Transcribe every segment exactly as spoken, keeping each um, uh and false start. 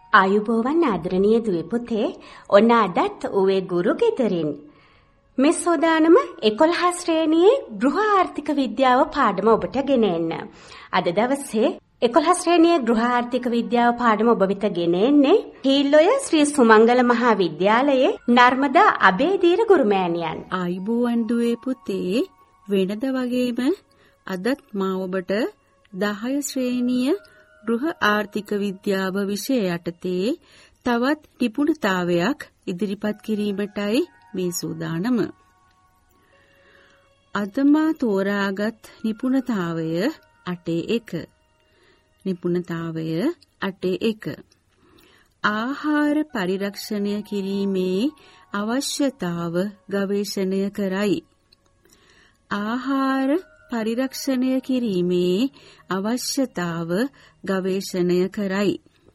ආයුබෝවන් ආදරණීය දුවේ පුතේ, ඔන්න අදත් උවේ ගුරු ගෙදරින් මේ සෝදානම එකොළහ ශ්‍රේණියේ ගෘහ ආර්ථික විද්‍යාව පාඩම ඔබට ගෙන එන්න. අද දවසේ එකොළහ ශ්‍රේණියේ ගෘහ ආර්ථික විද්‍යාව පාඩම ඔබ වෙත ගෙන එන්නේ හීල්ලොය ශ්‍රී සුමංගල මහා විද්‍යාලයේ නර්මදා අබේදීර ගුරුමෑණියන්. ආයුබෝවන් දුවේ පුතේ, වෙනද වගේම අදත් මා ඔබට දහය ශ්‍රේණිය ගෘහ ආර්ථික විද්‍යාව විෂය යටතේ තවත් නිපුණතාවයක් ඉදිරිපත් කිරීමටයි මේ සූදානම. අද මා තෝරාගත් නිපුණතාවය අටේ එක. නිපුණතාවය අටේ එක. ආහාර පරිරක්ෂණය කිරීමේ අවශ්‍යතාව ගවේෂණය කරයි. ආහාර පරිරක්ෂණය කිරීමේ අවශ්‍යතාව ගවේෂණය කරයි.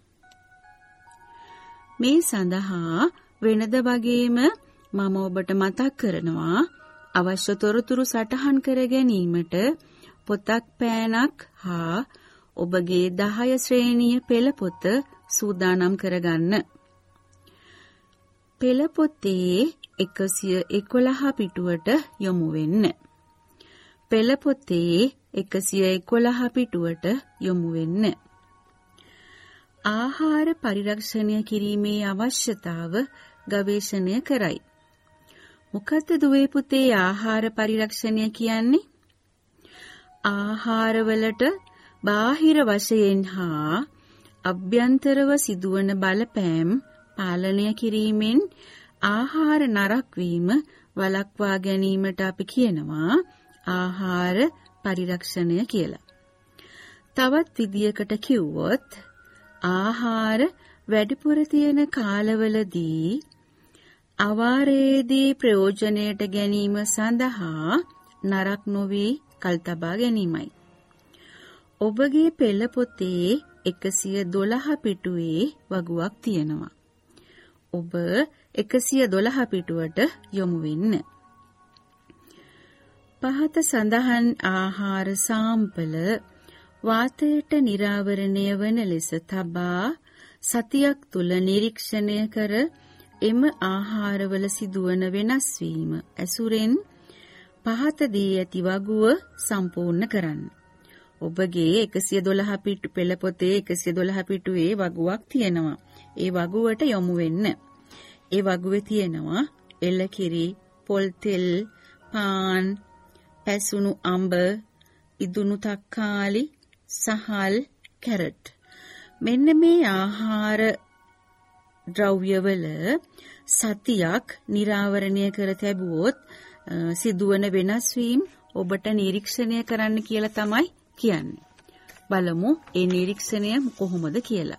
මේ සඳහා වෙනද වගේම මම ඔබට මතක් කරනවා අවශ්‍ය තොරතුරු සටහන් කර ගැනීමට පොතක් පෑනක් හා ඔබගේ දහය ශ්‍රේණිය පෙළ පොත සූදානම් කරගන්න. පෙළ පොතේ එකසිය එකොළහ පිටුවට යොමු වෙන්න. පෙළ පොතේ එකසිය එකොළහ පිටුවට යොමු වෙන්න. ආහාර පරිරක්ෂණය කිරීමේ අවශ්‍යතාව ගවේෂණය කරයි. මොකද්ද දුවේ පුතේ ආහාර පරිරක්ෂණය කියන්නේ? ආහාරවලට බාහිර වශයෙන් හා අභ්‍යන්තරව සිදුවන බලපෑම් පාලනය කිරීමෙන් ආහාර නරක වීම වළක්වා ගැනීමට අපි කියනවා ආහාර පරිරක්ෂණය කියලා. තවත් විදියකට කිව්වොත් ආහාර වැඩිපුර තියෙන කාලවලදී අවාරයේදී ප්‍රයෝජනයට ගැනීම සඳහා නරක නොවි කල් තබා ගැනීමයි. ඔබගේ පෙළ පොතේ එකසිය දොළහ පිටුවේ වගුවක් තියෙනවා. ඔබ එකසිය දොළහ පිටුවට යොමු වෙන්න. පහත සඳහන් ආහාර සාම්පල වාතයට නිරාවරණය වන ලෙස තබා සතියක් තුල නිරීක්ෂණය කර එම ආහාරවල සිදුවන වෙනස් වීම ඇසුරෙන් පහත දී ඇති වගුව සම්පූර්ණ කරන්න. ඔබගේ එකසිය දොළහ පිටු පෙළ පොතේ එකසිය දොළහ පිටුවේ වගුවක් තියෙනවා. ඒ වගුවට යොමු වෙන්න. ඒ වගුවේ තියෙනවා එළකිරි, පොල් තෙල්, පාන්, පැසුණු අඹ, ඉදුණු තක්කාලි, සහල්, කැරට්. මෙන්න මේ ආහාර ද්‍රව්‍යවල සතියක් නිරාවරණය කර තැබුවොත් සිදුවන වෙනස් වීම ඔබට නිරීක්ෂණය කරන්න කියලා තමයි කියන්නේ. බලමු ඒ නිරීක්ෂණය කොහොමද කියලා.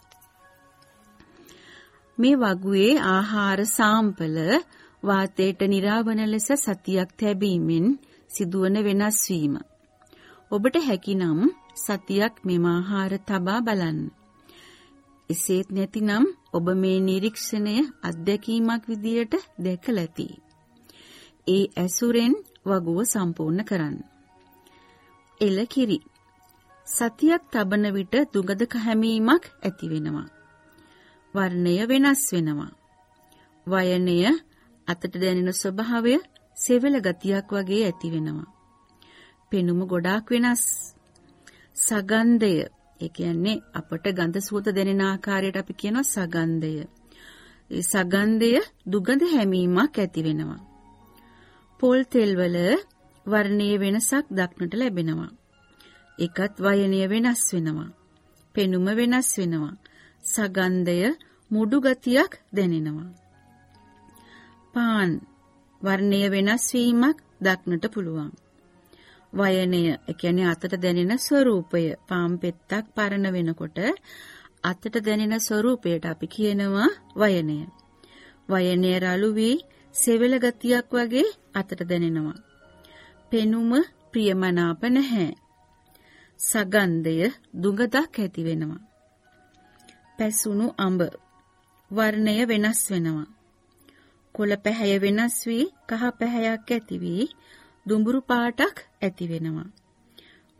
මේ වගුවේ ආහාර සාම්පල වාතයට නිරාවන ලෙස සතියක් තැබීමෙන් සිදුවන වෙනස් වීම. ඔබට හැකිනම් සතියක් මෙම ආහාර තබා බලන්න. එසේත් නැතිනම් ඔබ මේ නිරීක්ෂණය අත්දැකීමක් විදියට දැකලා ඇති. ඒ ඇසුරෙන් වගුව සම්පූර්ණ කරන්න. එළකිරි සතියක් තබන විට දුගඳ හැමීමක් ඇති වෙනවා. වර්ණය වෙනස් වෙනවා. වයනය අතට දැනෙන ස්වභාවය සෙවල ගතියක් වගේ ඇති වෙනවා. පෙනුම ගොඩාක් වෙනස්. සගන්ධය, ඒ කියන්නේ අපට ගඳ සුවඳ දැනෙන ආකාරයට අපි කියනවා සගන්ධය. ඒ සගන්ධය දුගඳ හැමීමක් ඇති වෙනවා. පොල් තෙල් වල වර්ණයේ වෙනසක් දක්නට ලැබෙනවා. ඒකත් වයනය වෙනස් වෙනවා. පෙනුම වෙනස් වෙනවා. සගන්ධය මුඩු ගතියක් දැනෙනවා. පාන් වර්ණය වෙනස් වීමක් දක්නට පුළුවන්. වයනය, ඒ කියන්නේ අතට දැනෙන ස්වરૂපය, පාන් පෙත්තක් පරන වෙනකොට අතට දැනෙන ස්වરૂපයට අපි කියනවා වයනය. වයනය රළු වී සෙවල ගතියක් වගේ අතට දැනෙනවා. පෙනුම ප්‍රියමනාප නැහැ. සගන්ධය දුගඳක් ඇති වෙනවා. පැසුණු අඹ වර්ණය වෙනස් වෙනවා. කොළ පැහැය වෙනස් වී කහ පැහැයක් ඇති වී දුඹුරු පාටක් ඇති වෙනවා.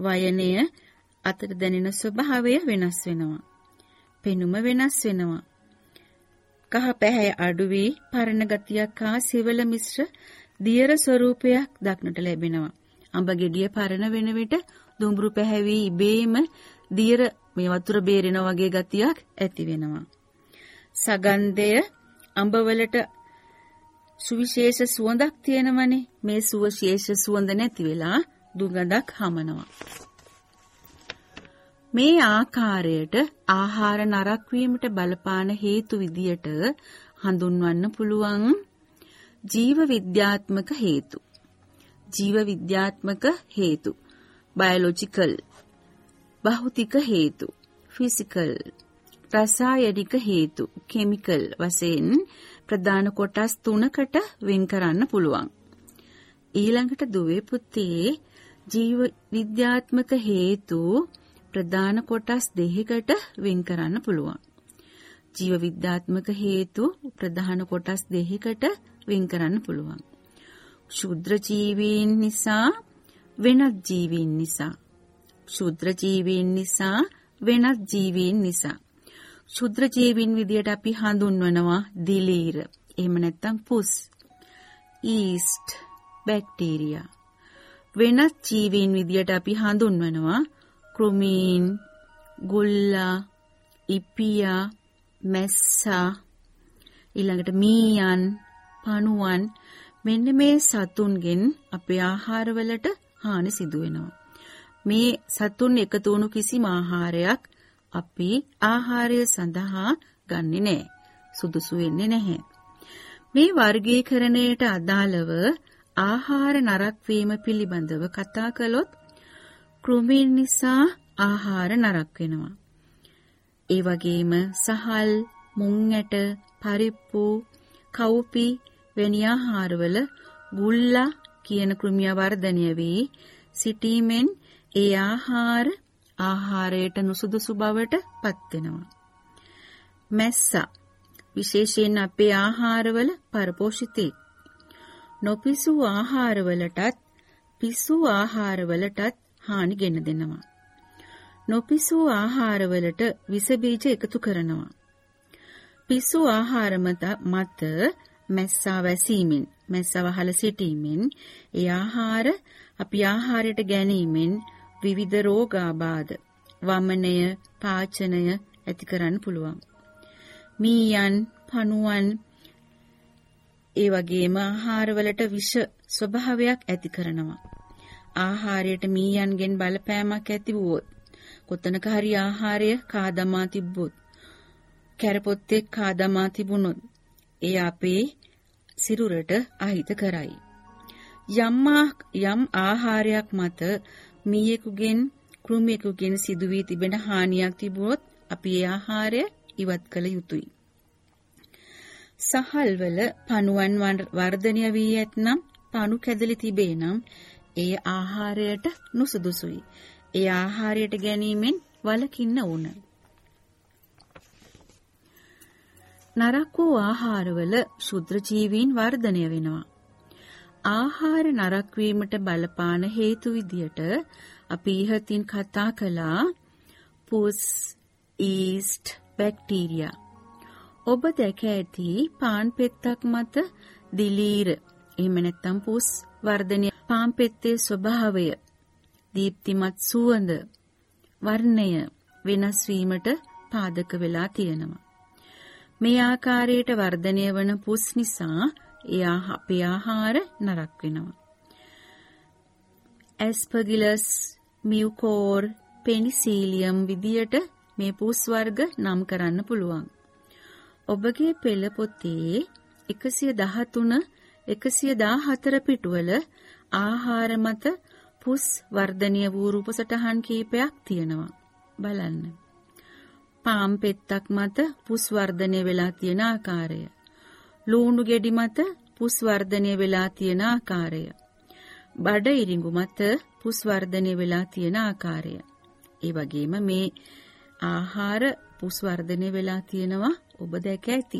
වයනය අතට දැනෙන ස්වභාවය වෙනස් වෙනවා. පෙනුම වෙනස් වෙනවා. කහ පැහැය අඩු වී පරණ ගතියක් හා සිවල මිශ්‍ර දියර ස්වරූපයක් දක්නට ලැබෙනවා. අඹ ගෙඩිය පරණ වෙන විට දුඹුරු පැහැවි ඉබේම දියර මේ වතුර බේරෙනා වගේ ගතියක් ඇති වෙනවා. සගන්ධය අඹවලට සුවිශේෂ සුවඳක් තියෙනවනේ. මේ සුවශේෂ සුවඳ නැති වෙලා දුගඳක් හමනවා. මේ ආකාරයට ආහාර නරක වීමට බලපාන හේතු විදියට හඳුන්වන්න පුළුවන් ජීව විද්‍යාත්මක හේතු. ජීව විද්‍යාත්මක හේතු බයොලොජිකල්, භෞතික හේතු ෆිසිකල්, රසායනික හේතු කෙමිකල් වශයෙන් ප්‍රධාන කොටස් තුනකට වෙන් කරන්න පුළුවන්. ඊළඟට දුවේ පුතේ ජීව විද්‍යාත්මක හේතු ප්‍රධාන කොටස් දෙකකට වෙන් කරන්න පුළුවන්. ජීව විද්‍යාත්මක හේතු ප්‍රධාන කොටස් දෙකකට වෙන් කරන්න පුළුවන්. ශුද්‍ර ජීවීන් නිසා වෙනත් ජීවීන් නිසා. ශුද්‍ර ජීවීන් නිසා වෙනත් ජීවීන් නිසා. ශුද්‍ර ජීවීන් විදියට අපි හඳුන්වනවා දිලීර. එහෙම නැත්නම් පුස්, ඊස්ට්, බැක්ටීරියා. වෙනත් ජීවීන් විදියට අපි හඳුන්වනවා කෘමීන්, ගුල්ලා, ඉපියා, මැස්සා, ඊළඟට මීයන්, පණුවන්. මෙන්න මේ සතුන්ගෙන් අපේ ආහාරවලට හානි සිදු වෙනවා. මේ සතුන් එකතු වුණු කිසිම ආහාරයක් අපි ආහාරය සඳහා ගන්නෙ නැහැ. සුදුසු වෙන්නේ නැහැ. මේ වර්ගීකරණයට අදාළව ආහාර නරක වීම පිළිබඳව කතා කළොත් කෘමීන් නිසා ආහාර නරක වෙනවා. ඒ වගේම සහල්, මුං ඇට, පරිප්පු, කව්පි වැනි ආහාරවල ගුල්ලා කියන කෘමිය වර්ධනය වී සිටීමෙන් ඒ ආහාර ආහාරයට නුසුදුසු බවට පත් වෙනවා. මැස්සා විශේෂයෙන් අපේ ආහාරවල පරපෝෂිතෙක්. නොපිසු ආහාරවලටත් පිසු ආහාරවලටත් හානි ගෙන දෙනවා. නොපිසු ආහාරවලට විස බීජ එකතු කරනවා. පිසු ආහාර මත මැස්සා වැසීමෙන්, මැස්සා වහල සිටීමෙන් ඒ ආහාර අපි ආහාරයට ගැනීමෙන් විවිධ රෝගාබාධ, වමනය, පාචනය ඇති කරන්න පුළුවන්. මීයන්, පණුවන් ඒ වගේම ආහාරවලට විෂ ස්වභාවයක් ඇති කරනවා. ආහාරයට මීයන්ගෙන් බලපෑමක් ඇති වුවොත්, කොතනක හරි ආහාරය කාදමා තිබ්බොත්, කැරපොත්තෙක් කාදමා තිබුණොත් ඒ අපේ සිරුරට අහිත කරයි. යම් යම් ආහාරයක් මත මීයෙකුගෙන් කෘමියෙකුගෙන් සිදුවී තිබෙන හානියක් තිබුණොත් අපි ඒ ආහාරය ඉවත් කළ යුතුයි. සහල්වල පණුවන් වර්ධනය වී ඇතනම්, පණු කැදලි තිබේ නම් ඒ ආහාරයට නුසුදුසුයි. ඒ ආහාරයට ගැනීමෙන් වළකින්න ඕන. නරක වූ ආහාරවල ශුද්‍ර ජීවීන් වර්ධනය වෙනවා. ආහාර නරක වීමට බලපාන හේතු විදියට අපි ඉහතින් කතා කළා පුස්, ඊස්ට්, බැක්ටීරියා. ඔබ දැක ඇති පාන් පෙත්තක් මත දිලීර, එහෙම නැත්නම් පුස් වර්ධනය, පාන් පෙත්තේ ස්වභාවය, දීප්තිමත් සුවඳ, වර්ණය වෙනස් වීමට පාදක වෙලා තියෙනවා. මේ ආකාරයට වර්ධනය වන පුස් නිසා එයා අපේ ආහාර නරක වෙනවා. ඇස්පර්ගිලස්, මියුකෝර්, පෙනිසිලියම් විදියට මේ පුස් වර්ග නම් කරන්න පුළුවන්. ඔබගේ පෙළ පොතේ එකසිය දහතුන එකසිය දාහතර පිටුවල ආහාර මත පුස් වර්ධනය වූ රූප සටහන් කීපයක් තියෙනවා. බලන්න. පාම් පෙත්තක් මත පුස් වර්ධනය වෙලා තියෙන ආකාරය. ලූණු ගෙඩි මත පුස් වර්ධනය වෙලා තියෙන ආකාරය. බඩ ඉරිඟු මත පුස් වර්ධනය වෙලා තියෙන ආකාරය. ඒ වගේම මේ ආහාර පුස් වර්ධනය වෙලා තියෙනවා ඔබ දැක ඇති.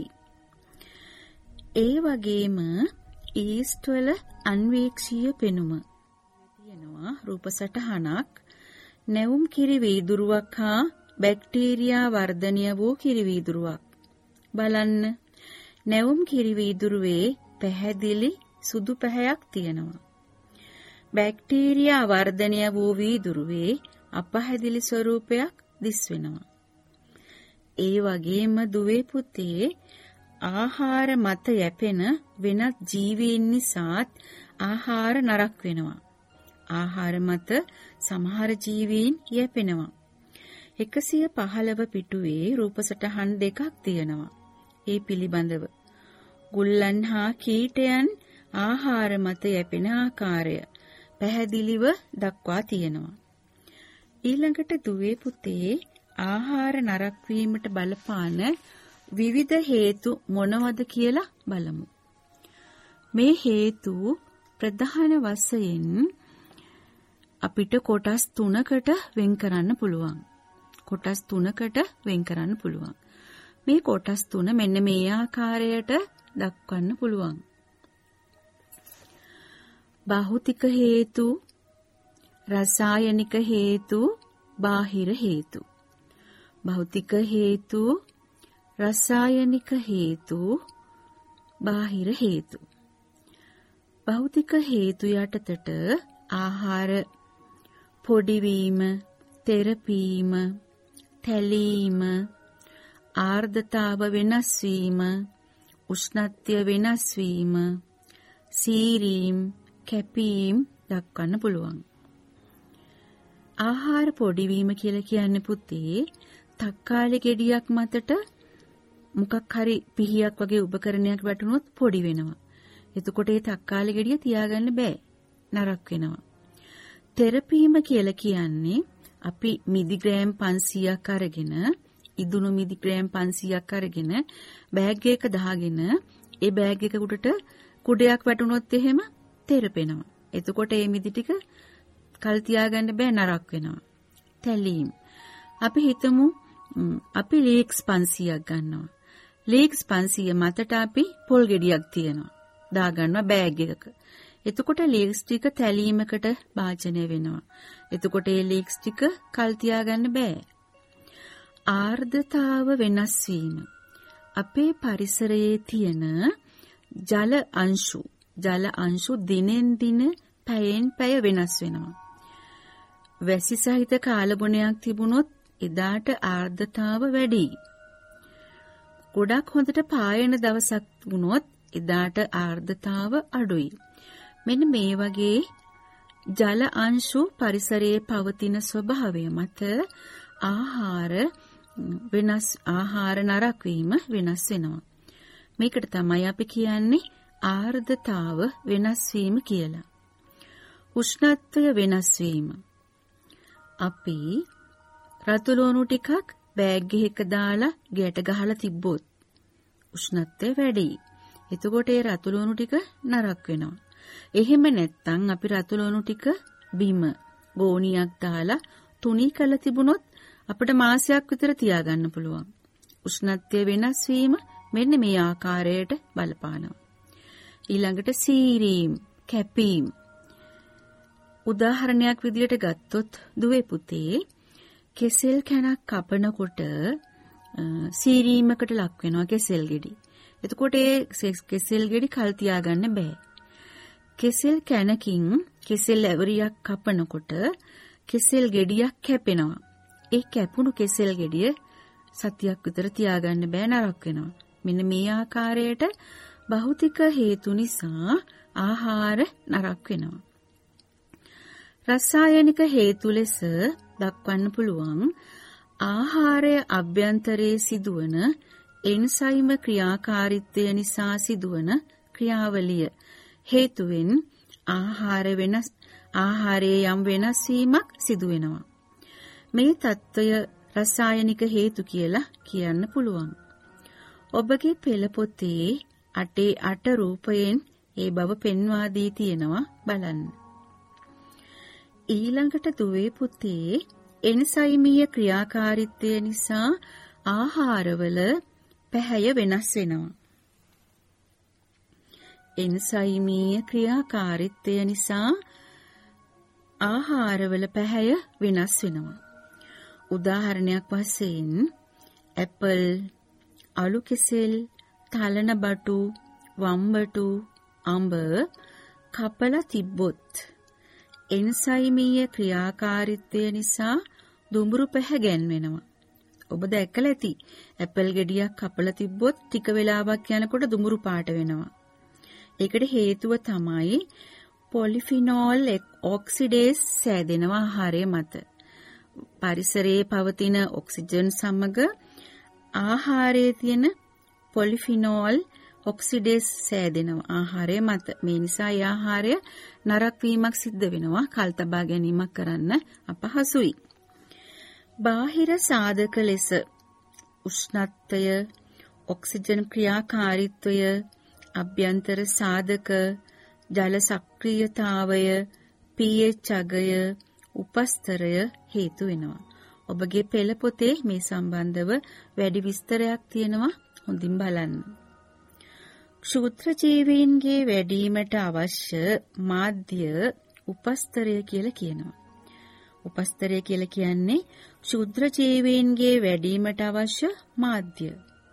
ඒ වගේම ඊස්ට් වල අන්වීක්ෂීය පෙනුම තියෙනවා රූප සටහනක්. නැවුම් කිරි වීදුරුවක් හා බැක්ටීරියා වර්ධනය වූ කිරි වීදුරුවක්. බලන්න නැවුම් කිරි වීදුරුවේ පැහැදිලි සුදු පැහැයක් තියෙනවා. බැක්ටීරියා වර්ධනය වූ වීදුරුවේ අපහැදිලි ස්වරූපයක් දිස්වෙනවා. ඒ වගේම දුවේ පුතේ ආහාර මත යැපෙන වෙනත් ජීවීන් නිසාත් ආහාර නරක වෙනවා. ආහාර මත සමහර ජීවීන් යැපෙනවා. එකසිය පහළව පිටුවේ රූපසටහන් දෙකක් තියෙනවා. ඒ පිළිබඳව ගුල්ලන් හා කීටයන් ආහාර මත යැපෙන ආකාරය පැහැදිලිව දක්වා තියෙනවා. ඊළඟට දුවේ පුතේ ආහාර නරක වීමට බලපාන විවිධ හේතු මොනවද කියලා බලමු. මේ හේතු ප්‍රධාන වශයෙන් අපිට කොටස් තුනකට වෙන් කරන්න පුළුවන්. කොටස් තුනකට වෙන් කරන්න පුළුවන්. මේ කොටස් තුන මෙන්න මේ ආකාරයට දක්වන්න පුළුවන්. භෞතික හේතු, රසායනික හේතු, බාහිර හේතු. භෞතික හේතු, රසායනික හේතු, බාහිර හේතු. භෞතික හේතු යටතට ආහාර පොඩි වීම, තෙරපීම, තැලීම, ආර්ද්‍රතාව වෙනස් වීම, උෂ්ණත්වය වෙනස් වීම, සීරීම්, කැපීම් දක්වන්න පුළුවන්. ආහාර පොඩි වීම කියලා කියන්නේ පුතේ තක්කාලි ගෙඩියක් මතට මොකක් හරි පිහියක් වගේ උපකරණයක් වැටුනොත් පොඩි වෙනවා. එතකොට ඒ තක්කාලි ගෙඩිය තියාගන්න බෑ. නරක වෙනවා. තෙරපීම කියලා කියන්නේ අපි මිලිග්‍රෑම් පන්සීයක් අරගෙන ඉදුණු මිලිග්‍රෑම් පන්සීයක් අරගෙන බෑග් එක දාගෙන ඒ බෑග් එක උඩට කුඩයක් වැටුනොත් එහෙම තෙරපෙනවා. එතකොට මේ මිදි ටික කල් තියාගන්න බෑ නරක වෙනවා. තැලීම්. අපි හිතමු අපි ලීක්ස් පන්සීයක් ගන්නවා. ලීක්ස් පන්සීය මතට අපි පොල් ගෙඩියක් තියනවා. දා ගන්නවා බෑග් එකක. එතකොට ලීක්ස් ටික තැලීමකට භාජනය වෙනවා. එතකොට මේ ලීක්ස් ටික කල් තියාගන්න බෑ. ආර්ද්‍රතාව වෙනස් වීම. අපේ පරිසරයේ තියෙන ජල අංශු ජල අංශු දිනෙන් දින පැයෙන් පැය වෙනස් වෙනවා. වැසි සහිත කාලගුණයක් තිබුණොත් එදාට ආර්ද්‍රතාව වැඩි. ගොඩක් හොඳට පායන දවසක් වුණොත් එදාට ආර්ද්‍රතාව අඩුයි. මෙන්න මේ වගේ ජල අංශු පරිසරයේ පවතින ස්වභාවය මත ආහාර වෙනස් ආහාර නරක වීම වෙනස් වෙනවා. මේකට තමයි අපි කියන්නේ ආර්ද්‍රතාව වෙනස් වීම කියලා. උෂ්ණත්වය වෙනස් වීම. අපි රතු ලුණු ටිකක් බෑග් එකක දාලා ගැට ගහලා තිබ්බොත් උෂ්ණත්වය වැඩි. එතකොට ඒ රතු ලුණු ටික නරක වෙනවා. එහෙම නැත්නම් අපි රතු ලුණු ටික බිම ගෝණියක් දාලා තුනී කරලා තිබුණොත් අපිට මාසයක් විතර තියාගන්න පුළුවන්. උෂ්ණත්වය වෙනස් වීම මෙන්න මේ ආකාරයට බලපානවා. ඊළඟට සීරීම්, කැපීම්. උදාහරණයක් විදියට ගත්තොත් දුවේ පුතේ කෙසෙල් කැනක් කපනකොට සීරීමකට ලක් වෙනවා කෙසෙල් ගෙඩි. එතකොට ඒ කෙසෙල් ගෙඩි කල් තියාගන්න බෑ. කෙසෙල් කැනකින් කෙසෙල් ඇවරියක් කපනකොට කෙසෙල් ගෙඩියක් කැපෙනවා. ඒ කැපුණු කෙසෙල් ගෙඩිය සතියක් විතර තියාගන්න බෑ නරක වෙනවා. මෙන්න මේ ආකාරයට භෞතික හේතු නිසා ආහාර නරක වෙනවා. රසායනික හේතු ලෙස දක්වන්න පුළුවන් ආහාරය අභ්‍යන්තරයේ සිදුවන එන්සයිම ක්‍රියාකාරීත්වය නිසා සිදුවන ක්‍රියාවලිය හේතුවෙන් ආහාර වෙනස් ආහාරයේ යම් වෙනස් වීමක් සිදු වෙනවා. මේ తত্ত্বය රසායනික හේතු කියලා කියන්න පුළුවන්. ඔබගේ පෙළ පොතේ අටේ අට රූපයෙන් ඒ බව පෙන්වා දී තියෙනවා බලන්න. ඊළඟට දුවේ පුතේ එන්සයිමීය ක්‍රියාකාරීත්වය නිසා ආහාරවල පැහැය වෙනස් වෙනවා. එන්සයිමීය ක්‍රියාකාරීත්වය නිසා ආහාරවල පැහැය වෙනස් වෙනවා. උදාහරණයක් වශයෙන් ඇපල්, අලු කෙසෙල්, තලන බටු, වම්බටු, අඹ කපලා තිබ්බොත් එන්සයිමීය ක්‍රියාකාරීත්වය නිසා දුඹුරු පැහැ ගැන්වෙනවා. ඔබ දැකලා ඇති ඇපල් ගෙඩියක් කපලා තිබ්බොත් ටික වෙලාවක් යනකොට දුඹුරු පාට වෙනවා. ඒකට හේතුව තමයි පොලිෆිනෝල් ඔක්සිඩේස් සෑදෙනවා ආහාරය මත. පරිසරයේ පවතින ඔක්සිජන් සමග ආහාරයේ තියෙන පොලිෆිනෝල් ඔක්සිඩේස් සෑදෙනවා ආහාරය මත. මේ නිසා ඒ ආහාරය නරක වීමක් සිද්ධ වෙනවා. කල් තබා ගැනීමක් කරන්න අපහසුයි. බාහිර සාධක ලෙස උෂ්ණත්වය, ඔක්සිජන් ක්‍රියාකාරීත්වය, අභ්‍යන්තර සාධක, ජල සක්‍රියතාවය, pH අගය, උපස්තරය හේතු වෙනවා. ඔබගේ පෙළ පොතේ මේ සම්බන්ධව වැඩි විස්තරයක් තියෙනවා. හොඳින් බලන්න. ක්ෂුද්‍ර ජීවීන්ගේ වැඩිවීමට අවශ්‍ය මාධ්‍ය උපස්තරය කියලා කියනවා. උපස්තරය කියලා කියන්නේ ක්ෂුද්‍ර ජීවීන්ගේ වැඩිවීමට අවශ්‍ය මාධ්‍ය.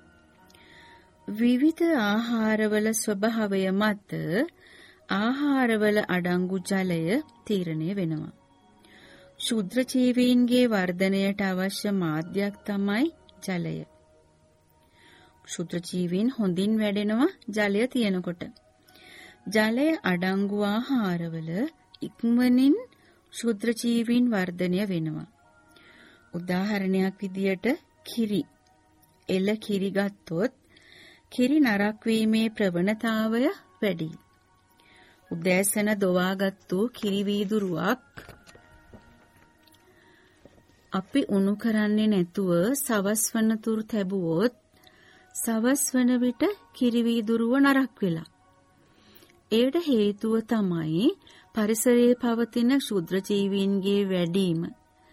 විවිධ ආහාරවල ස්වභාවය මත ආහාරවල අඩංගු ජලය තීරණය වෙනවා. ක්ෂුද්‍ර ජීවීන්ගේ වර්ධනයට අවශ්‍ය මාධ්‍යයක් තමයි ජලය. ක්ෂුද්‍ර ජීවීන් හොඳින් වැඩෙනවා ජලය තියෙනකොට. ජලය අඩංගු ආහාරවල ඉක්මනින් ක්ෂුද්‍ර ජීවීන් වර්ධනය වෙනවා. උදාහරණයක් විදියට කිරි. එළ කිරි ගත්තොත් කිරි නරක් වීමේ ප්‍රවණතාවය වැඩි. උදෑසන දොවාගත්තු කිරි වීදුරුවක් අපි උණු කරන්නේ නැතුව සවස් වනතුරු තැබුවොත් සවස් වන විට කිරි වීදුරුව නරක් වෙලා. ඒකට හේතුව තමයි පරිසරයේ පවතින ක්ෂුද්‍ර ජීවීන්ගේ වැඩිම.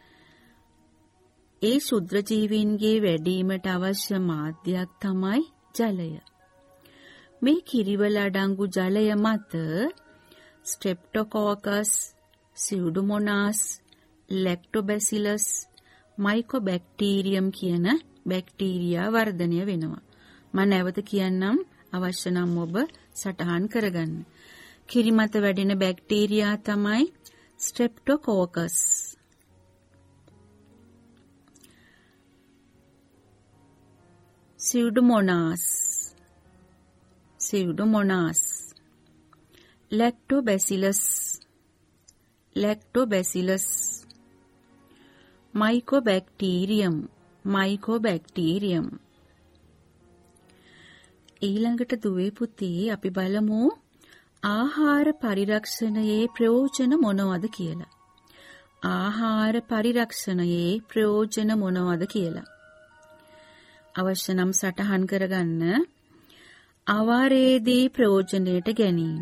ඒ ක්ෂුද්‍ර ජීවීන්ගේ වැඩිවීමට අවශ්‍ය මාධ්‍යයක් තමයි ජලය. මේ කිරිවල අඩංගු ජලය මත ස්ට්‍රෙප්ටෝකෝකස්, සියුඩෝමෝනාස්, ලැක්ටෝබැසිලස්, මයිකෝබැක්ටීරියම් කියන බැක්ටීරියා වර්ධනය වෙනවා. මම නැවත කියන්නම්, අවශ්‍ය නම් ඔබ සටහන් කරගන්න. කිරි මත වැඩෙන බැක්ටීරියා තමයි ස්ට්‍රෙප්ටෝකෝකස්. සියුඩෝමෝනාස්, සියුඩෝමෝනාස්, ලැක්ටෝබැසිලස්, ලැක්ටෝබැසිලස්, මයිකෝබැක්ටීරියම්, මයිකෝබැක්ටීරියම්. ඊළඟට දුවේ පුතේ අපි බලමු ආහාර පරිරක්ෂණයේ ප්‍රයෝජන මොනවද කියලා. ආහාර පරිරක්ෂණයේ ප්‍රයෝජන මොනවද කියලා. අවශ්‍ය නම් සටහන් කරගන්න. අවාරයේදී ප්‍රයෝජනයට ගැනීම.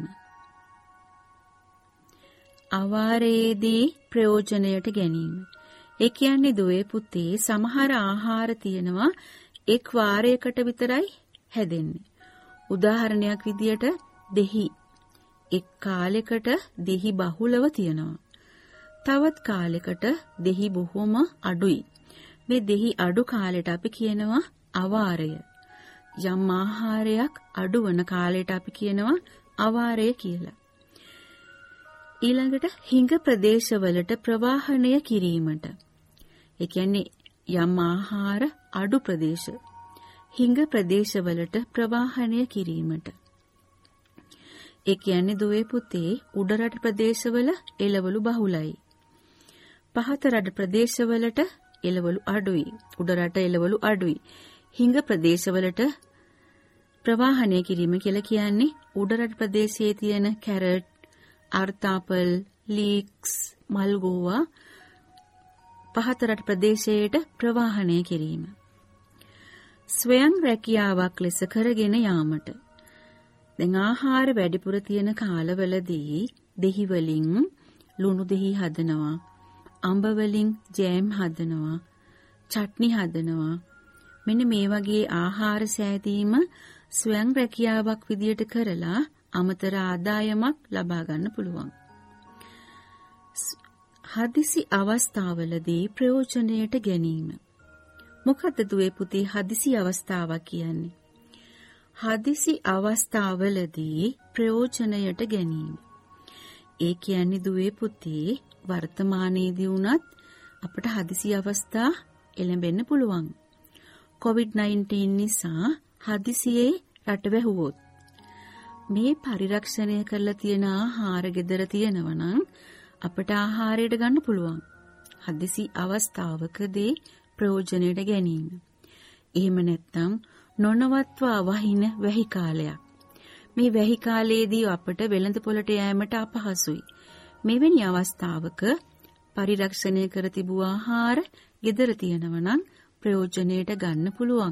අවාරයේදී ප්‍රයෝජනයට ගැනීම. ඒ කියන්නේ දුවේ පුතේ සමහර ආහාර තියෙනවා එක් වාරයකට විතරයි හැදෙන්නේ. උදාහරණයක් විදියට දෙහි. එක් කාලයකට දෙහි බහුලව තියෙනවා. තවත් කාලයකට දෙහි බොහොම අඩුයි. මේ දෙහි අඩු කාලයට අපි කියනවා අවාරය. යම් ආහාරයක් අඩු වන කාලයට අපි කියනවා අවාරය කියලා. ඊළඟට හිඟ ප්‍රදේශවලට ප්‍රවාහනය කිරීමට. ඒ කියන්නේ යම් ආහාර අඩු ප්‍රදේශ හිඟ ප්‍රදේශවලට ප්‍රවාහනය කිරීමට. ඒ කියන්නේ දුවේ පුතේ උඩරට ප්‍රදේශවල එළවලු බහුලයි. පහත රට ප්‍රදේශවලට එළවලු අඩුයි. උඩරට එළවලු අඩුයි. හිඟ ප්‍රදේශවලට ප්‍රවාහනය කිරීම කියලා කියන්නේ උඩරට ප්‍රදේශයේ තියෙන කැරට්, අර්තාපල්, ලීක්ස්, මල්ගෝවා පහත රට ප්‍රදේශයට ප්‍රවාහනය කිරීම. ස්වයං රැකියාවක් ලෙස කරගෙන යාමට. දැන් ආහාර වැඩිපුර තියෙන කාලවලදී දෙහි වලින් ලුණු දෙහි හදනවා, අඹ වලින් ජෑම් හදනවා, චට්නි හදනවා. මෙන්න මේ වගේ ආහාර සෑදීම ස්වයං රැකියාවක් විදියට කරලා අමතර ආදායමක් ලබා ගන්න පුළුවන්. හදිසි අවස්ථාවලදී ප්‍රයෝජනයට ගැනීම. මොකද්ද දුවේ පුතේ හදිසි අවස්ථාවක් කියන්නේ? හදිසි අවස්ථාවලදී ප්‍රයෝජනයට ගැනීම. ඒ කියන්නේ දුවේ පුතේ වර්තමානයේදී වුණත් අපට හදිසි අවස්ථා එළඹෙන්න පුළුවන්. කොවිඩ් නයින්ටීන් නිසා හදිසියේ රට වැහුවොත් මේ පරිරක්ෂණය කරලා තියෙන ආහාර ගෙදර තියෙනවා නම් අපට ආහාරයට ගන්න පුළුවන්. හදිසි අවස්ථාවකදී ප්‍රයෝජනයට ගැනීම. එහෙම නැත්නම් නොනවත්වා වහින වැහි කාලයක්. මේ වැහි කාලයේදී අපට වෙළඳ පොළට යෑමට අපහසුයි. මෙවැනි අවස්ථාවක පරිරක්ෂණය කර තිබූ ආහාර ගෙදර තියෙනවා නම් ප්‍රයෝජනයට ගන්න පුළුවන්.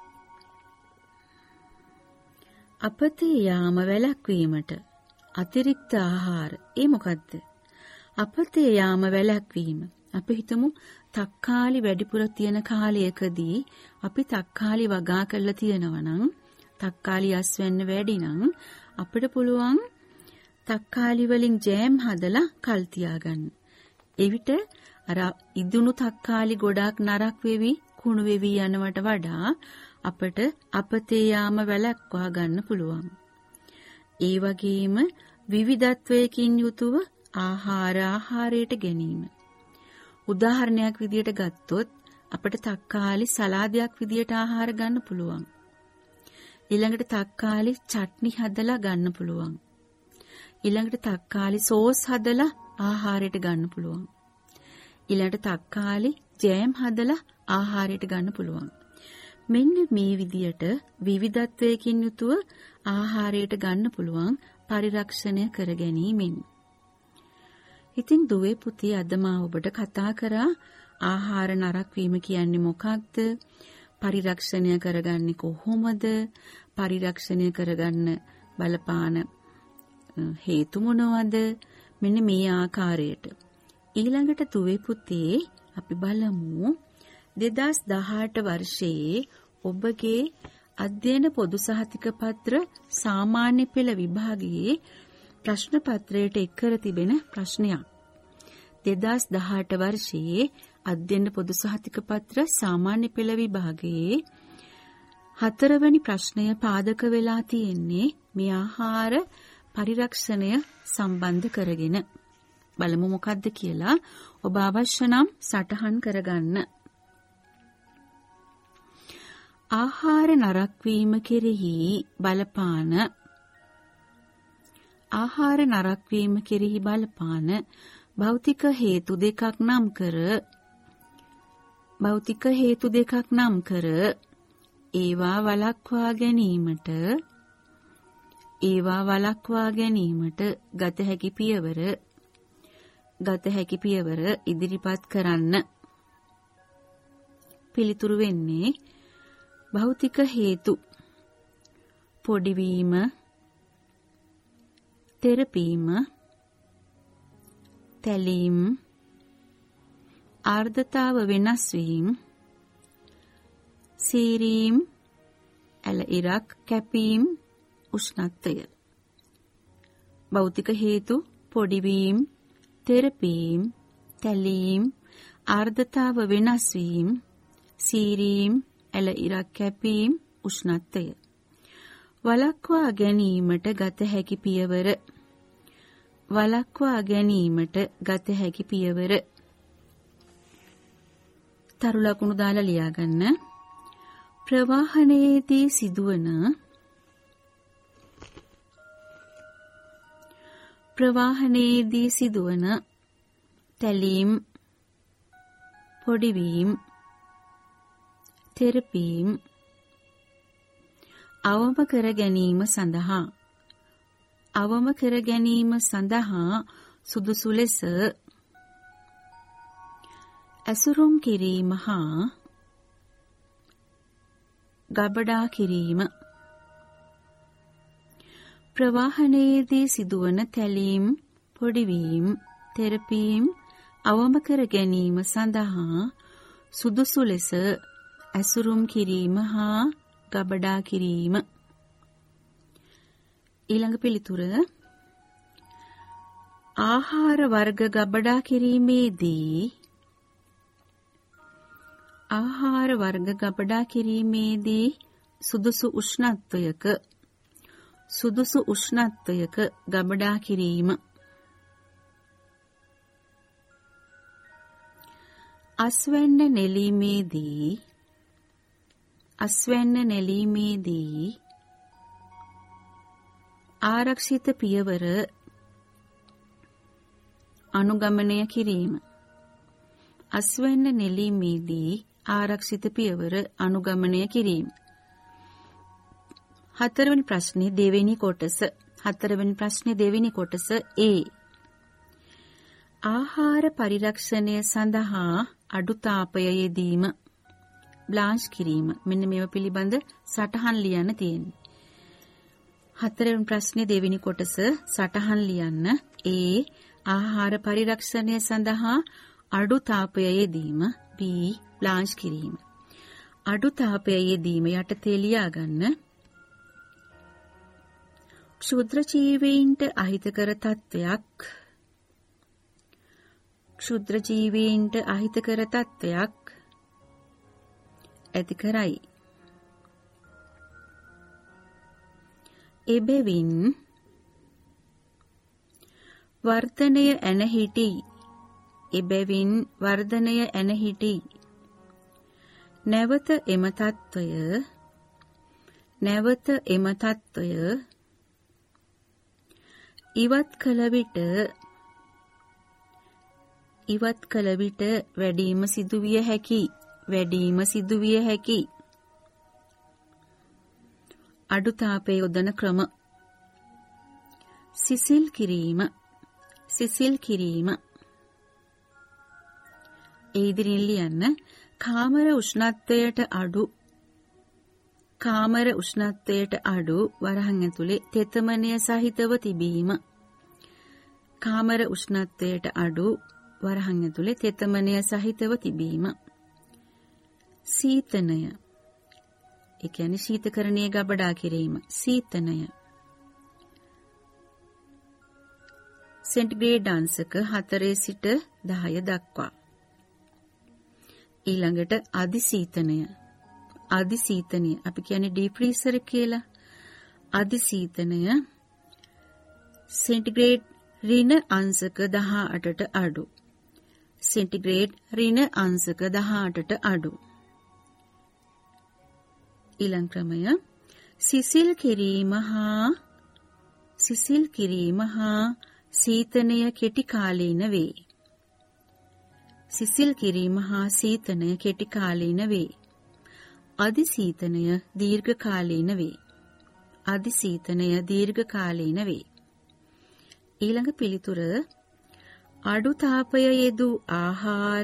අපතේ යාම වැළැක්වීමට අතිරික්ත ආහාර ඒ මොකද්ද? අපතේ යාම වැළැක්වීම. අපි හිතමු තක්කාලි වැඩිපුර තියෙන කාලයකදී අපි තක්කාලි වගා කරලා තියෙනවා නම් තක්කාලි අස් වෙන්න වැඩි නම් අපිට පුළුවන් තක්කාලි වලින් ජෑම් හදලා කල් තියාගන්න. එවිට අර ඉදුණු තක්කාලි ගොඩාක් නරක් වෙවි කුණු වෙවි යනවට වඩා අපට අපතේ යාම වැළැක්වා ගන්න පුළුවන්. ඒ වගේම විවිධත්වයකින් යුතුව ආහාර ආහාරයට ගැනීම. උදාහරණයක් විදියට ගත්තොත් අපිට තක්කාලි සලාදයක් විදියට ආහාර ගන්න පුළුවන්. ඊළඟට තක්කාලි චට්නි හදලා ගන්න පුළුවන්. ඊළඟට තක්කාලි සෝස් හදලා ආහාරයට ගන්න පුළුවන්. ඊළඟට තක්කාලි ජෑම් හදලා ආහාරයට ගන්න පුළුවන්. මෙන්න මේ විදියට විවිධත්වයකින් යුතුව ආහාරයට ගන්න පුළුවන් පරිරක්ෂණය කර ගැනීමෙන්. ඉතින් දුවේ පුතේ අද මා ඔබට කතා කරා ආහාර නරක වීම කියන්නේ මොකක්ද? පරිරක්ෂණය කරගන්නේ කොහොමද? පරිරක්ෂණය කරගන්න බලපාන හේතු මොනවද? මෙන්න මේ ආකාරයට. ඊළඟට දුවේ පුතේ අපි බලමු දෙදාස් දහඅට වර්ෂයේ ඔබගේ අධ්‍යයන පොදු සහතික පත්‍ර සාමාන්‍ය පෙළ විභාගයේ ප්‍රශ්න පත්‍රයට එක් කර තිබෙන ප්‍රශ්නයක්. දෙදාස් දහඅට වර්ෂයේ අධ්‍යයන පොදු සහතික පත්‍ර සාමාන්‍ය පෙළ විභාගයේ හතරවැනි ප්‍රශ්නය පාදක වෙලා තියෙන්නේ මේ ආහාර පරිරක්ෂණය සම්බන්ධ කරගෙන. බලමු මොකද්ද කියලා. ඔබ අවශ්‍ය නම් සටහන් කරගන්න. ආහාර නරක වීම කෙරෙහි බලපාන ආහාර නරක වීම කෙරෙහි බලපාන භෞතික හේතු දෙකක් නම් කර භෞතික හේතු දෙකක් නම් කර ඒවා වළක්වා ගැනීමට ඒවා වළක්වා ගැනීමට ගත හැකි පියවර ගත හැකි පියවර ඉදිරිපත් කරන්න. පිළිතුරු වෙන්නේ භෞතික හේතු පොඩිවීම, තෙරපීම, තැලීම්, ආර්ද්‍රතාව වෙනස් වීම, සීරීම්, ඇල ඉරක් කැපීම්, උෂ්ණත්වය. භෞතික හේතු පොඩිවීම, තෙරපීම්, තැලීම්, ආර්ද්‍රතාව වෙනස් වීම, සීරීම්, ඇල ඉරක් කැපීම්, උෂ්ණත්වය. වළක්වා ගැනීමට ගත හැකි පියවර වළක්වා ගැනීමට ගත හැකි පියවර. තරු ලකුණු දාලා ලියා ගන්න. ප්‍රවාහනයේදී සිදුවන ප්‍රවාහනයේදී සිදුවන තැලීම්, පොඩිවීම, තෙරපීම් අවම කර ගැනීම සඳහා අවම කර ගැනීම සඳහා සුදුසු ලෙස ඇසුරුම් කිරීම හා ගබඩා කිරීම. ප්‍රවාහනයේදී සිදුවන තැලීම්, පොඩිවීම, තෙරපීම් අවම කර ගැනීම සඳහා සුදුසු ලෙස ඇසුරුම් කිරීම හා ගබඩා කිරීම. ඊළඟ පිළිතුර ආහාර වර්ග ගබඩා කිරීමේදී ආහාර වර්ග ගබඩා කිරීමේදී සුදුසු උෂ්ණත්වයක සුදුසු උෂ්ණත්වයක ගබඩා කිරීම. අස්වැන්න නෙලීමේදී අස්වැන්න නෙලීමේදී ආරක්ෂිත පියවර අනුගමනය කිරීම. අස්වැන්න නෙලීමේදී ආරක්ෂිත පියවර අනුගමනය කිරීම. හතරවෙනි ප්‍රශ්නේ දෙවෙනි කොටස. හතරවෙනි ප්‍රශ්නේ දෙවෙනි කොටස A. ආහාර පරිරක්ෂණය සඳහා අඩු තාපය යෙදීම. බ්ලාන්ච් කිරීම. මෙන්න මේව පිළිබඳ සටහන් ලියන්න තියෙන්නේ. හතරවෙනි ප්‍රශ්නේ දෙවෙනි කොටස සටහන් ලියන්න. A. ආහාර පරිරක්ෂණය සඳහා අඩු තාපය යෙදීම. B. බ්ලාන්ච් කිරීම. අඩු තාපය යෙදීම යටතේ ලියා ගන්න. ක්ෂුද්‍ර ජීවීන්ට අහිතකර තත්ත්වයක් ක්ෂුද්‍ර ජීවීන්ට අහිතකර තත්ත්වයක් ඇති කරයි. එබැවින් වර්ධනය ඇන හිටි එබැවින් වර්ධනය ඇන හිටි නැවත එම තත්ත්වය නැවත එම තත්ත්වය ඉවත් කළ විට ඉවත් කළ විට වැඩිම සිදුවිය හැකි වැඩිම සිදුවිය හැකි අඩු තාපය යොදන ක්‍රම. සිසිල් කිරීම සිසිල් කිරීම. ඒ ඉදිරියෙන් ලියන්න. කාමර උෂ්ණත්වයට අඩු කාමර උෂ්ණත්වයට අඩු වරහන් ඇතුලේ තෙතමනය සහිතව තිබීම. කාමර උෂ්ණත්වයට අඩු වරහන් ඇතුලේ තෙතමනය සහිතව තිබීම. සීතනය. ඒ කියන්නේ ශීතකරණයේ ගබඩා කිරීම. සීතනය. සෙන්ටිග්‍රේඩ් අංශක හතරේ සිට දහය දක්වා. ඊළඟට අධිසීතනය. අධිසීතනය අපි කියන්නේ ඩීප් ෆ්‍රීසර් කියලා. අධිසීතනය සෙන්ටිග්‍රේඩ් ඍණ අංශක දහඅටට අඩු. සෙන්ටිග්‍රේඩ් ඍණ අංශක දහඅටට අඩු. ඊළඟ ක්‍රමය සිසිල් කිරීම හා සිසිල් කිරීම හා සීතනය කෙටි කාලීන වේ. සිසිල් කිරීම හා සීතනය කෙටි කාලීන වේ. අධිසීතනය දීර්ඝ කාලීන වේ. අධිසීතනය දීර්ඝ කාලීන වේ. ඊළඟ පිළිතුර අඩු තාපය යෙදූ ආහාර